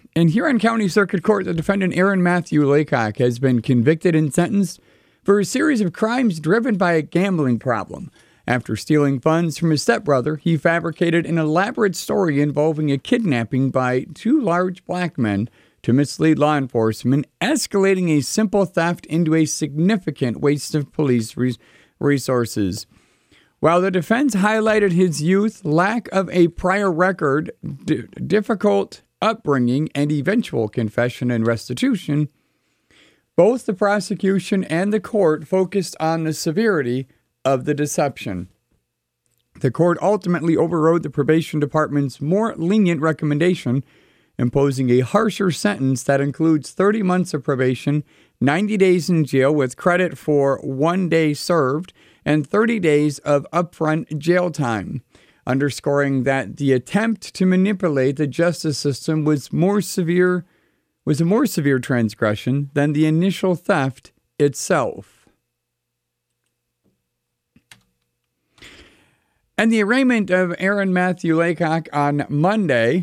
In Huron County Circuit Court, the defendant Aaron Matthew Laycock has been convicted and sentenced for a series of crimes driven by a gambling problem. After stealing funds from his stepbrother, he fabricated an elaborate story involving a kidnapping by two large black men to mislead law enforcement, escalating a simple theft into a significant waste of police resources. While the defense highlighted his youth, lack of a prior record, difficult upbringing, and eventual confession and restitution, both the prosecution and the court focused on the severity of the deception. The court ultimately overrode the probation department's more lenient recommendation, imposing a harsher sentence that includes 30 months of probation, 90 days in jail with credit for 1 day served, and 30 days of upfront jail time, underscoring that the attempt to manipulate the justice system was a more severe transgression than the initial theft itself. And the arraignment of Aaron Matthew Laycock on Monday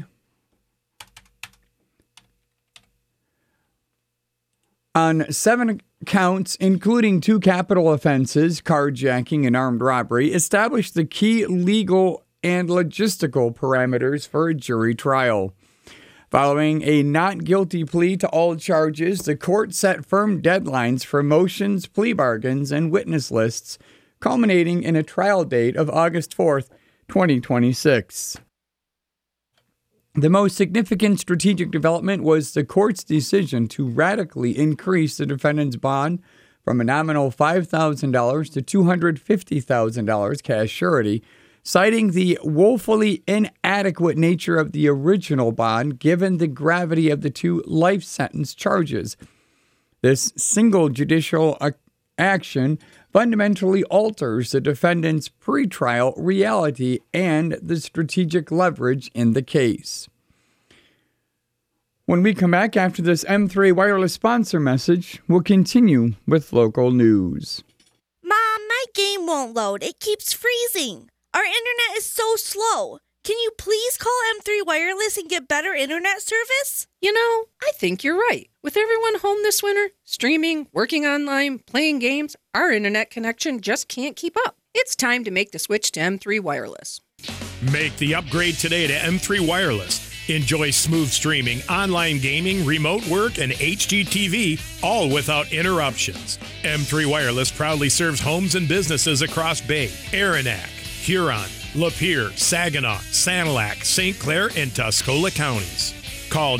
on 7 counts, including 2 capital offenses, carjacking and armed robbery, established the key legal and logistical parameters for a jury trial. Following a not guilty plea to all charges, the court set firm deadlines for motions, plea bargains, and witness lists, culminating in a trial date of August 4th, 2026. The most significant strategic development was the court's decision to radically increase the defendant's bond from a nominal $5,000 to $250,000 cash surety, citing the woefully inadequate nature of the original bond given the gravity of the 2 life sentence charges. This single judicial action fundamentally alters the defendant's pretrial reality and the strategic leverage in the case. When we come back after this M3 Wireless sponsor message, we'll continue with local news. Mom, my game won't load. It keeps freezing. Our internet is so slow. Can you please call M3 Wireless and get better internet service? You know, I think you're right. With everyone home this winter, streaming, working online, playing games, our internet connection just can't keep up. It's time to make the switch to M3 Wireless. Make the upgrade today to M3 Wireless. Enjoy smooth streaming, online gaming, remote work, and HDTV, all without interruptions. M3 Wireless proudly serves homes and businesses across Bay, Aranac, Huron, Lapeer, Saginaw, Sanilac, St. Clair, and Tuscola counties. Call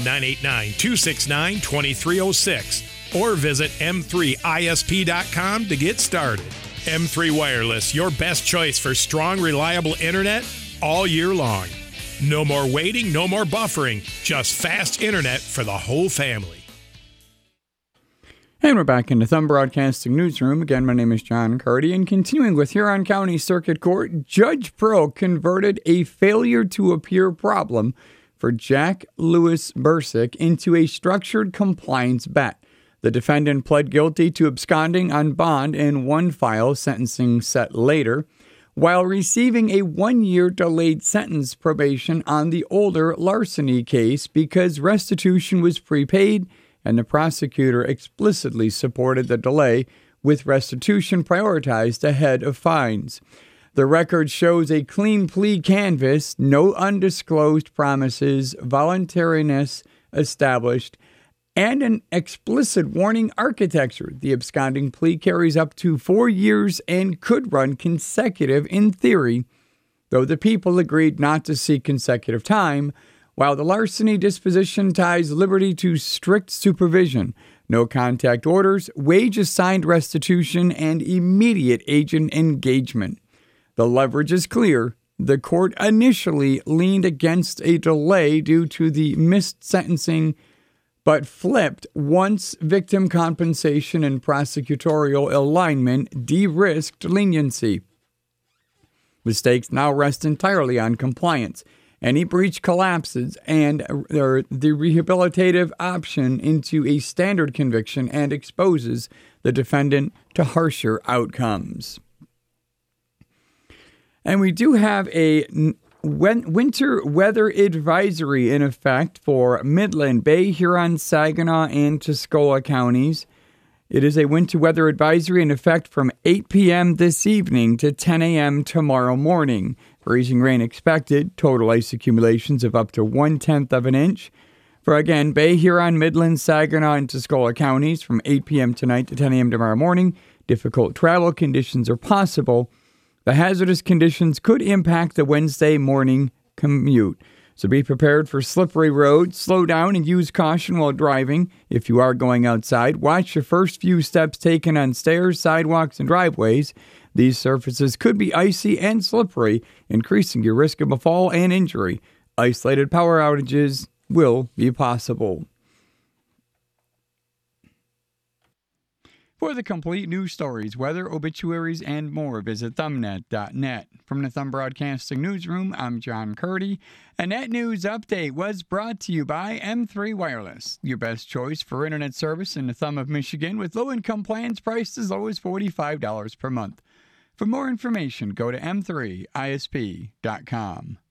989-269-2306 or visit m3isp.com to get started. M3 Wireless, your best choice for strong, reliable internet all year long. No more waiting, no more buffering, just fast internet for the whole family. And we're back in the Thumb Broadcasting Newsroom. Again, my name is John Cardy, and continuing with Huron County Circuit Court, Judge Pro converted a failure to appear problem for Jack Lewis Bursick into a structured compliance bet. The defendant pled guilty to absconding on bond in one file, sentencing set later, while receiving a 1-year delayed sentence probation on the older larceny case because restitution was prepaid and the prosecutor explicitly supported the delay, with restitution prioritized ahead of fines. The record shows a clean plea canvas, no undisclosed promises, voluntariness established, and an explicit warning architecture. The absconding plea carries up to 4 years and could run consecutive in theory, though the people agreed not to seek consecutive time, while the larceny disposition ties liberty to strict supervision, no contact orders, wage-assigned restitution, and immediate agent engagement. The leverage is clear. The court initially leaned against a delay due to the missed sentencing, but flipped once victim compensation and prosecutorial alignment de-risked leniency. The stakes now rest entirely on compliance. Any breach collapses and the rehabilitative option into a standard conviction and exposes the defendant to harsher outcomes. And we do have a winter weather advisory in effect for Midland, Bay, Huron, Saginaw, and Tuscola counties. It is a winter weather advisory in effect from 8 p.m. this evening to 10 a.m. tomorrow morning. Freezing rain expected, total ice accumulations of up to 1/10 of an inch. For again, Bay, Huron, Midland, Saginaw, and Tuscola counties from 8 p.m. tonight to 10 a.m. tomorrow morning. Difficult travel conditions are possible. The hazardous conditions could impact the Wednesday morning commute. So be prepared for slippery roads. Slow down and use caution while driving. If you are going outside, watch your first few steps taken on stairs, sidewalks, and driveways. These surfaces could be icy and slippery, increasing your risk of a fall and injury. Isolated power outages will be possible. For the complete news stories, weather, obituaries, and more, visit thumbnet.net. From the Thumb Broadcasting Newsroom, I'm John Curdy. And that news update was brought to you by M3 Wireless, your best choice for internet service in the Thumb of Michigan with low-income plans priced as low as $45 per month. For more information, go to m3isp.com.